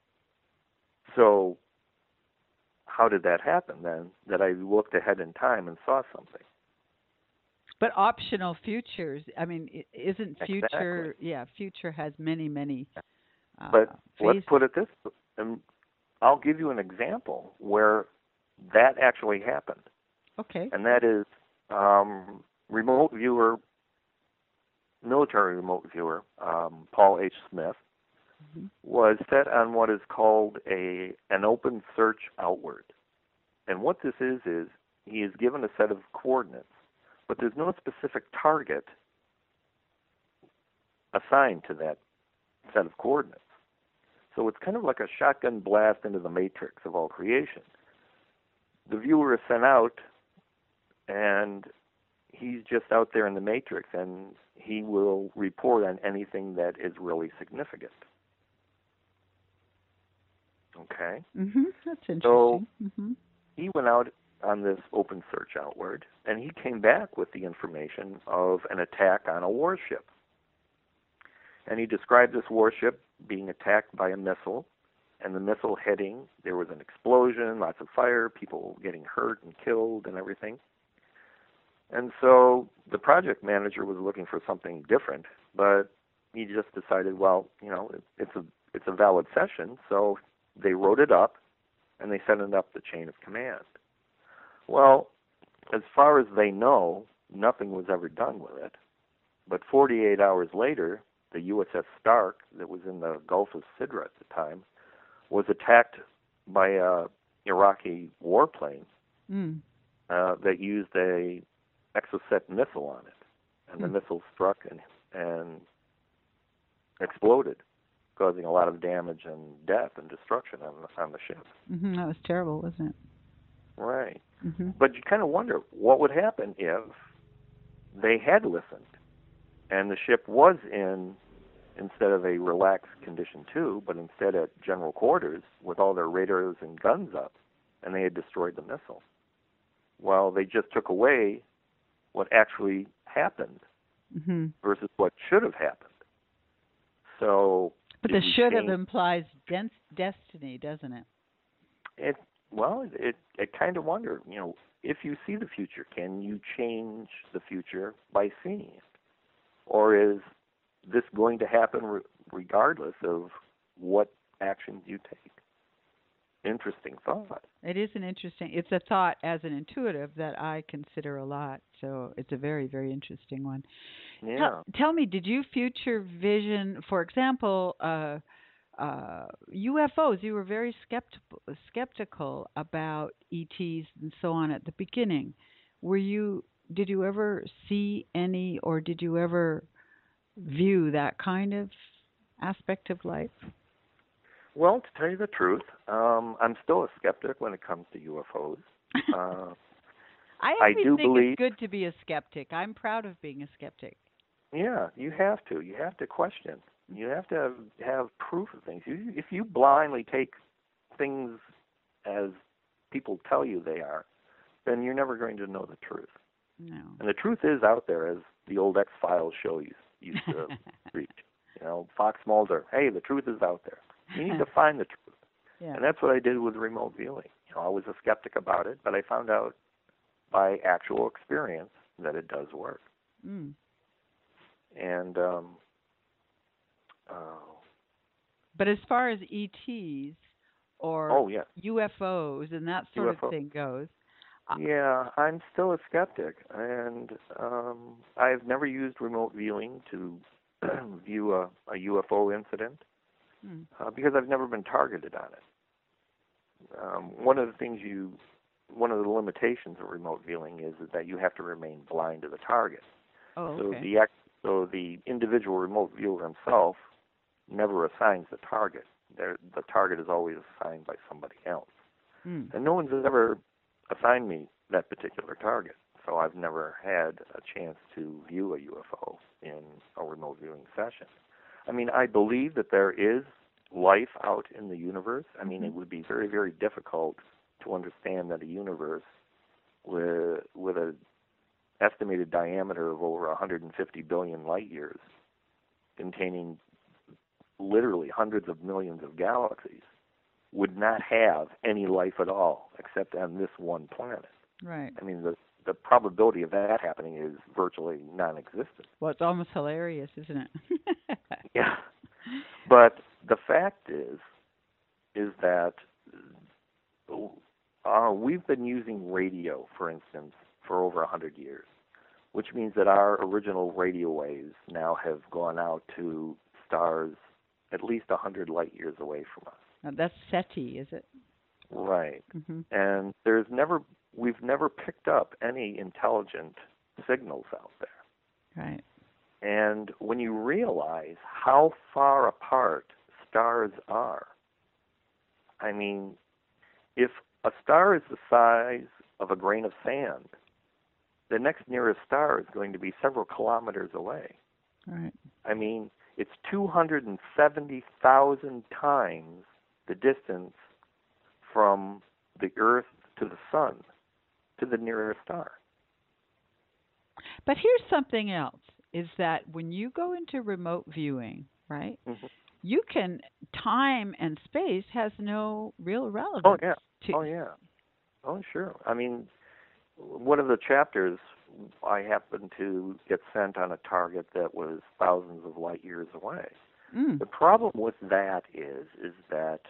So how did that happen then, that I looked ahead in time and saw something? But optional futures. I mean, isn't Exactly. future? Yeah, future has many, many But let's phases. put it this way, and I'll give you an example where that actually happened, Okay. and that is remote viewer, military remote viewer, Paul H. Smith, Mhm. was set on what is called an open search outward. And what this is he is given a set of coordinates, but there's no specific target assigned to that set of coordinates. So it's kind of like a shotgun blast into the matrix of all creation. The viewer is sent out, and he's just out there in the matrix, and he will report on anything that is really significant. Okay? Mhm. That's So interesting. Mhm. he went out on this open search outward, and he came back with the information of an attack on a warship. And he described this warship being attacked by a missile, and the missile hitting, there was an explosion, lots of fire, people getting hurt and killed and everything. And so the project manager was looking for something different, but he just decided, well, it's a valid session, so they wrote it up, and they sent it up the chain of command. Well, as far as they know, nothing was ever done with it. But 48 hours later, the USS Stark, that was in the Gulf of Sidra at the time, was attacked by a Iraqi warplane Mm. that used a Exocet missile on it, and the missile struck and exploded, causing a lot of damage and death and destruction on the ship. That was terrible, wasn't it? Right. But you kind of wonder what would happen if they had listened and the ship was instead of a relaxed condition 2, but instead at general quarters with all their radars and guns up, and they had destroyed the missile. Well, they just took away what actually happened versus what should have happened. So, but the should have implies destiny, doesn't it? It kind of wonder, if you see the future, can you change the future by seeing it? Or is this going to happen regardless of what actions you take? Interesting thought. It is it's a thought as an intuitive that I consider a lot. So it's a very, very interesting one. Yeah. Tell me, did you future vision, for example, UFOs? You were very skeptical about ETs and so on at the beginning. Did you ever see any, or did you ever view that kind of aspect of life? Well, to tell you the truth, I'm still a skeptic when it comes to UFOs. I do think it's good to be a skeptic. I'm proud of being a skeptic. Yeah, you have to. You have to question. You have to have proof of things. If you blindly take things as people tell you they are, then you're never going to know the truth. No. And the truth is out there, as the old X-Files show used to preach. Fox Mulder, hey, the truth is out there. You need to find the truth. Yeah. And that's what I did with remote viewing. I was a skeptic about it, but I found out by actual experience that it does work. Mm. And but as far as ETs or UFOs and that sort of thing goes, yeah, I'm still a skeptic, and I've never used remote viewing to view a UFO incident because I've never been targeted on it. One of the limitations of remote viewing is that you have to remain blind to the target. Oh, okay. So the individual remote viewer himself never assigns the target. The target is always assigned by somebody else. And no one's ever assigned me that particular target. So I've never had a chance to view a UFO in a remote viewing session. I mean, I believe that there is life out in the universe. I mean, it would be very, very difficult to understand that a universe with an estimated diameter of over 150 billion light years, containing literally hundreds of millions of galaxies, would not have any life at all except on this one planet. Right. I mean, the probability of that happening is virtually non-existent. Well, it's almost hilarious, isn't it? Yeah. But the fact is that we've been using radio, for instance, for over 100 years, which means that our original radio waves now have gone out to stars at least 100 light years away from us. Now, that's SETI, is it? Right. And we've never picked up any intelligent signals out there. Right. And when you realize how far apart stars are, I mean, if a star is the size of a grain of sand, the next nearest star is going to be several kilometers away. Right. I mean, it's 270,000 times the distance from the Earth to the Sun to the nearest star. But here's something else, is that when you go into remote viewing, right, you can, time and space has no real relevance. Oh, yeah. Oh, sure. I mean, one of the chapters, I happened to get sent on a target that was thousands of light years away. The problem with that is that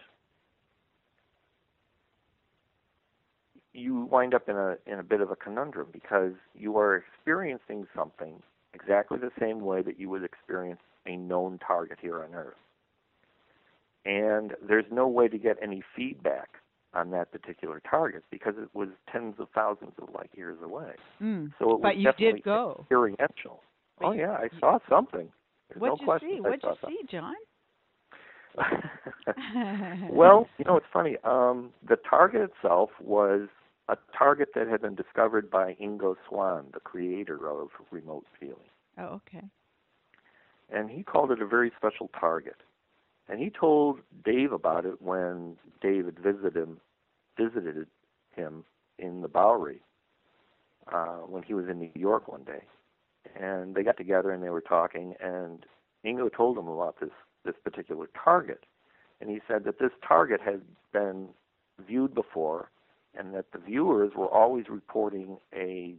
you wind up in a bit of a conundrum, because you are experiencing something exactly the same way that you would experience a known target here on Earth. And there's no way to get any feedback on that particular target because it was tens of thousands of light years away. So it was but you definitely did go. experiential. But oh yeah, I saw something. There's What'd no you question. see? What'd you see, John? Well, it's funny. The target itself was a target that had been discovered by Ingo Swann, the creator of remote viewing. Oh, okay. And he called it a very special target. And he told Dave about it when Dave had visited him in the Bowery when he was in New York one day. And they got together and they were talking, and Ingo told him about this particular target. And he said that this target had been viewed before, and that the viewers were always reporting a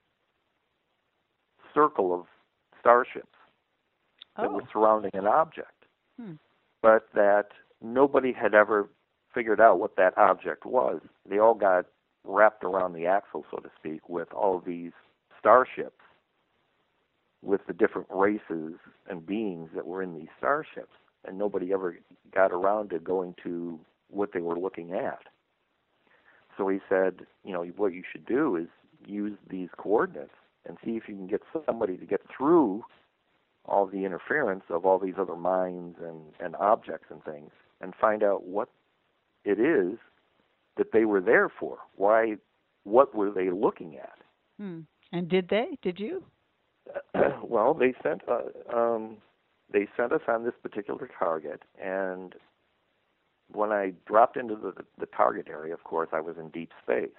circle of starships that were surrounding an object, but that nobody had ever figured out what that object was. They all got wrapped around the axle, so to speak, with all of these starships, with the different races and beings that were in these starships, and nobody ever got around to going to what they were looking at. So he said, what you should do is use these coordinates and see if you can get somebody to get through all the interference of all these other minds and objects and things, and find out what it is that they were there for. What were they looking at? And did they? Did you? Well, they sent us on this particular target, and when I dropped into the target area, of course, I was in deep space.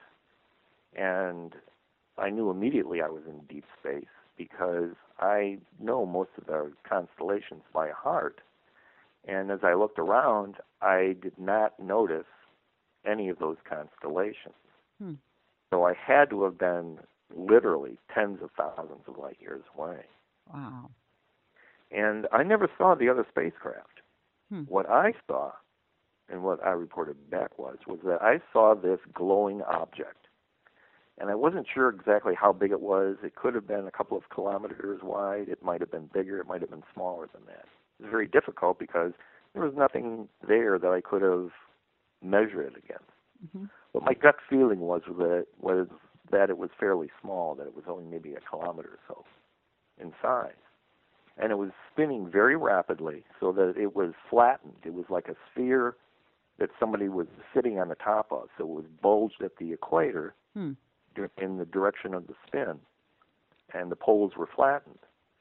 And I knew immediately I was in deep space because I know most of the constellations by heart. And as I looked around, I did not notice any of those constellations. So I had to have been literally tens of thousands of light years away. Wow. And I never saw the other spacecraft. What I saw, and what I reported back was that I saw this glowing object. And I wasn't sure exactly how big it was. It could have been a couple of kilometers wide. It might have been bigger. It might have been smaller than that. It was very difficult because there was nothing there that I could have measured it against. But my gut feeling was that it was fairly small, that it was only maybe a kilometer or so in size. And it was spinning very rapidly so that it was flattened. It was like a sphere that somebody was sitting on the top of. So it was bulged at the equator in the direction of the spin, and the poles were flattened.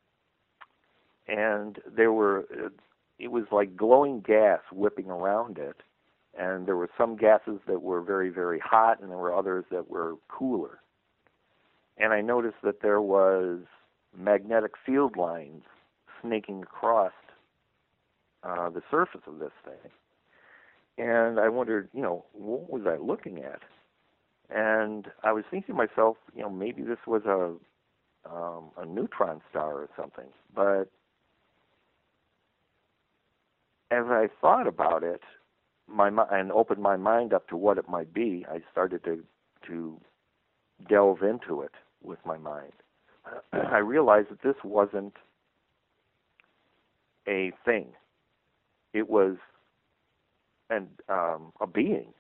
And it was like glowing gas whipping around it, and there were some gases that were very, very hot, and there were others that were cooler. And I noticed that there was magnetic field lines snaking across the surface of this thing. And I wondered, what was I looking at? And I was thinking to myself, maybe this was a neutron star or something. But as I thought about it, and opened my mind up to what it might be, I started to delve into it with my mind. I realized that this wasn't a thing. It was a being.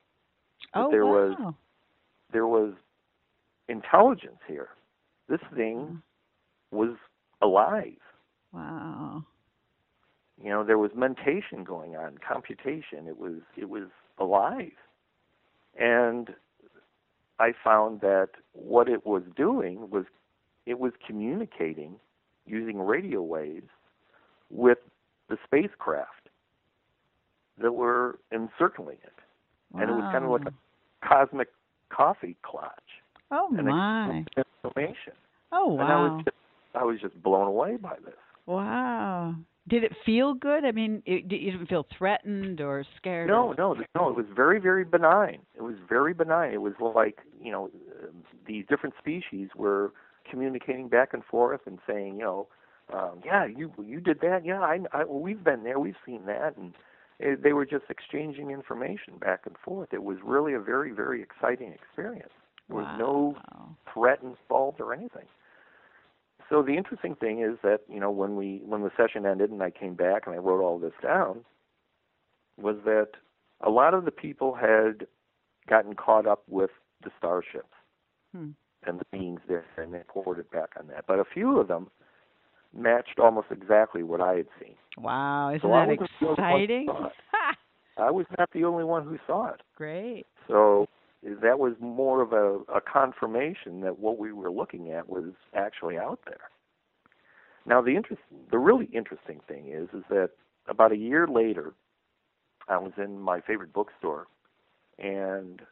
There was intelligence here. This thing was alive. Wow. There was mentation going on, computation. It was alive. And I found that what it was doing was it was communicating using radio waves with the spacecraft that were encircling it. Wow. And it was kind of like a cosmic coffee clutch. Oh, my. Information. Oh, wow. And I was just blown away by this. Wow. Did it feel good? I mean, you didn't feel threatened or scared? No. It was very, very benign. It was very benign. It was like, these different species were communicating back and forth and saying, yeah, you did that. Yeah, we've been there. We've seen that. And they were just exchanging information back and forth. It was really a very, very exciting experience. There was no threat involved or anything. So the interesting thing is that, when the session ended and I came back and I wrote all this down, was that a lot of the people had gotten caught up with the starships Hmm. and the beings there, and they poured it back on that. But a few of them matched almost exactly what I had seen. Wow, isn't So I that wasn't the only one who exciting? saw it. I was not the only one who saw it. Great. So that was more of a confirmation that what we were looking at was actually out there. Now, the really interesting thing is that about a year later, I was in my favorite bookstore, and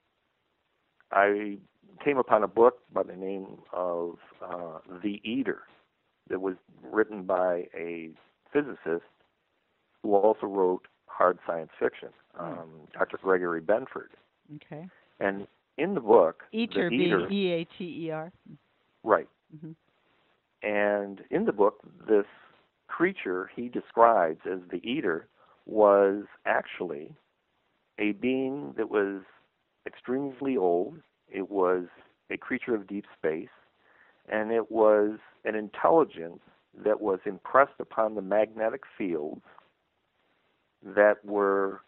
I came upon a book by the name of The Eater that was written by a physicist who also wrote hard science fiction, Dr. Gregory Benford. Okay. And in the book, Eater, The Eater, Beater. right, Mm-hmm. and in the book, this creature he describes as the Eater was actually a being that was extremely old. It was a creature of deep space, and it was an intelligence that was impressed upon the magnetic fields that were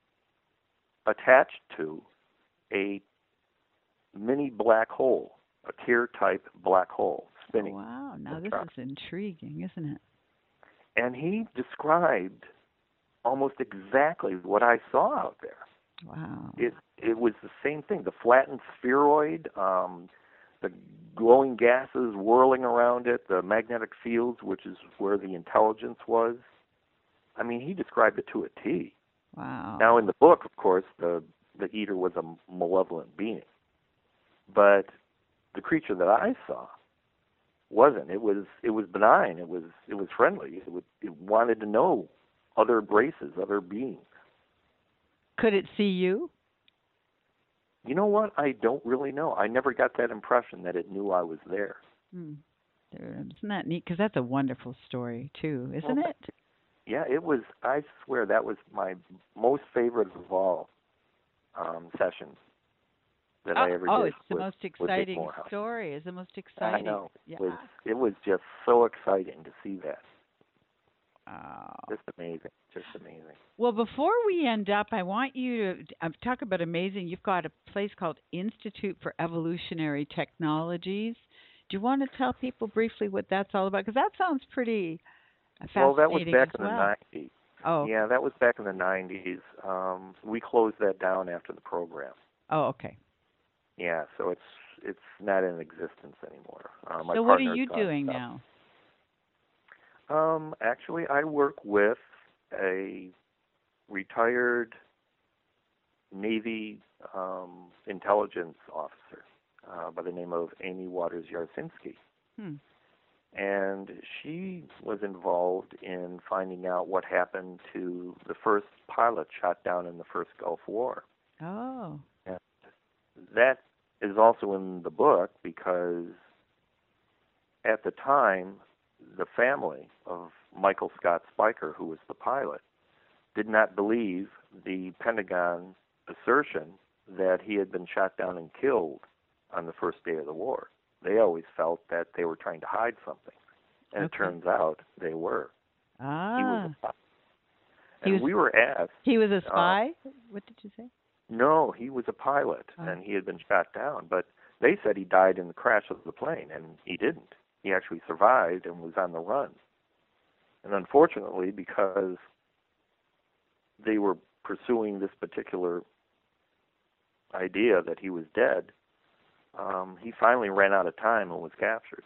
attached to a mini black hole, a tear-type black hole spinning. Wow, now this is intriguing, isn't it? And he described almost exactly what I saw out there. Wow. It was the same thing, the flattened spheroid, the glowing gases whirling around it, the magnetic fields, which is where the intelligence was. I mean, he described it to a T. Wow. Now, in the book, of course, the Eater was a malevolent being. But the creature that I saw wasn't. It was benign. It was friendly. It wanted to know other races, other beings. Could it see you? You know what? I don't really know. I never got that impression that it knew I was there. Isn't that neat? Because that's a wonderful story, too, isn't it? Yeah, it was. I swear that was my most favorite of all sessions that I ever did. Oh, it's the most exciting story. It's the most exciting. I know. Yeah. It was just so exciting to see that. Oh. Just amazing. Just amazing. Well, before we end up, I want you to talk about amazing. You've got a place called Institute for Evolutionary Technologies. Do you want to tell people briefly what that's all about? Because that sounds pretty fascinating. Well, that was back in the 90s. Oh. Yeah, that was back in the 90s. We closed that down after the program. Oh, okay. Yeah, so it's not in existence anymore. So what are you doing now? Actually, I work with a retired Navy intelligence officer by the name of Amy Waters Yarsinski. And she was involved in finding out what happened to the first pilot shot down in the first Gulf War. Oh. And that is also in the book because at the time, the family of Michael Scott Spiker, who was the pilot, did not believe the Pentagon assertion that he had been shot down and killed on the first day of the war. They always felt that they were trying to hide something. And It turns out they were. He was a pilot. And we were asked... He was a spy? What did you say? No, he was a pilot, and he had been shot down. But they said he died in the crash of the plane, and he didn't. He actually survived and was on the run. And unfortunately, because they were pursuing this particular idea that he was dead, he finally ran out of time and was captured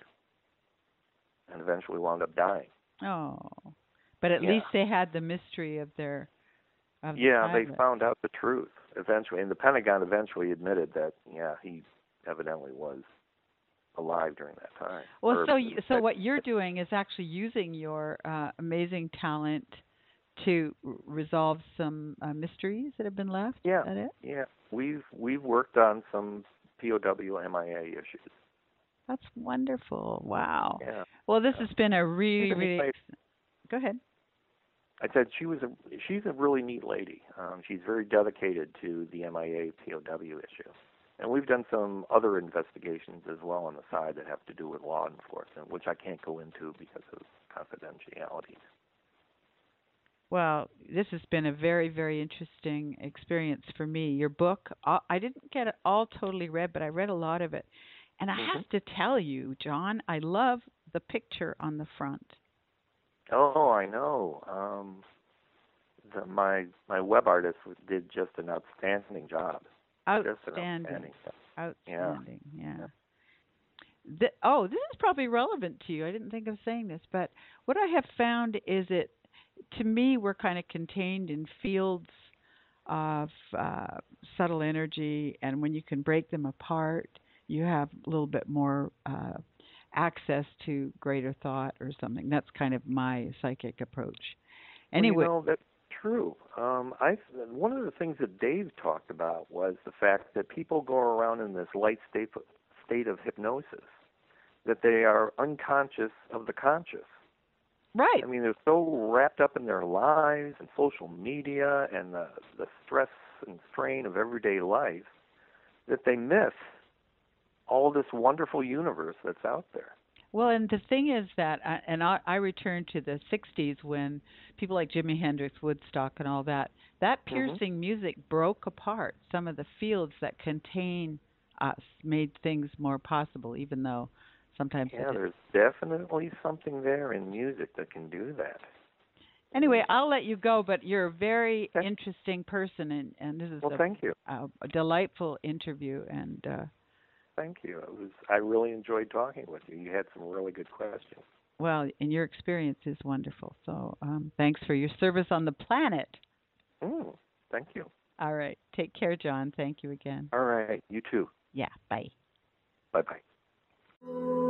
and eventually wound up dying. Oh. But at least they had the mystery of their... they found out the truth eventually. And the Pentagon eventually admitted that, he evidently was alive during that time. Well, so what you're doing is actually using your amazing talent to resolve some mysteries that have been left. Yeah, is that it? Yeah. We've worked on some POW MIA issues. That's wonderful. Wow. Yeah. Well, this has been a really Go ahead. I said she's a really neat lady. She's very dedicated to the MIA POW issue. And we've done some other investigations as well on the side that have to do with law enforcement, which I can't go into because of confidentiality. Well, this has been a very, very interesting experience for me. Your book, I didn't get it all totally read, but I read a lot of it. And I Hmm. have to tell you, John, I love the picture on the front. Oh, I know. My web artist did just an outstanding job. Just an Outstanding. outstanding job. Yeah. Outstanding. Yeah. Oh, this is probably relevant to you. I didn't think of saying this, but what I have found is to me, we're kind of contained in fields of subtle energy, and when you can break them apart, you have a little bit more access to greater thought or something. That's kind of my psychic approach. Well, Anyway, that's true. One of the things that Dave talked about was the fact that people go around in this light state of hypnosis, that they are unconscious of the conscious. right. I mean, they're so wrapped up in their lives and social media and the stress and strain of everyday life that they miss all this wonderful universe that's out there. Well, and the thing is that, I return to the '60s when people like Jimi Hendrix, Woodstock, and all that. That Hmm. piercing music broke apart some of the fields that contain us, made things more possible, even though sometimes it Yeah, is. there's definitely something there in music that can do that. Anyway, Yeah. I'll let you go, but you're a very Okay. interesting person, and this is Well, thank you. a delightful interview. And Thank you. I really enjoyed talking with you. You had some really good questions. well, and your experience is wonderful. So thanks for your service on the planet. Thank you. All right. Take care, John. Thank you again. All right. You too. Yeah. Bye. Bye-bye.